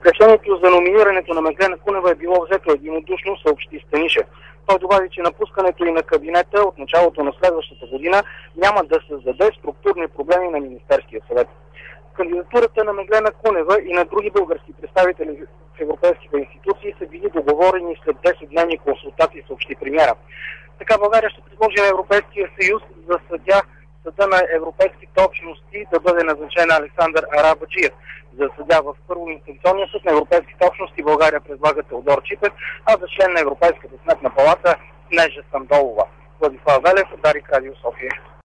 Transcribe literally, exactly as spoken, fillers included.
Решението за номинирането на Меглена Кунева е било взето единодушно, съобщи Станишев. Той добави, че напускането и на кабинета от началото на следващата година няма да създаде структурни проблеми на Министерския съвет. Кандидатурата на Меглена Кунева и на други български представители в европейските институции са били договорени след десетдневни консултации, съобщи премиера. Така България ще предложи на Европейския съюз за съдия Съда на европейските общности да бъде назначен Александър Арабаджиев. За съдия в първоинстанционния съд на европейските общности България предлага Теодор Чипев, а за член на Европейската сметна палата Снежа Сандолова. Владислав Велев, Дарик, Радио София.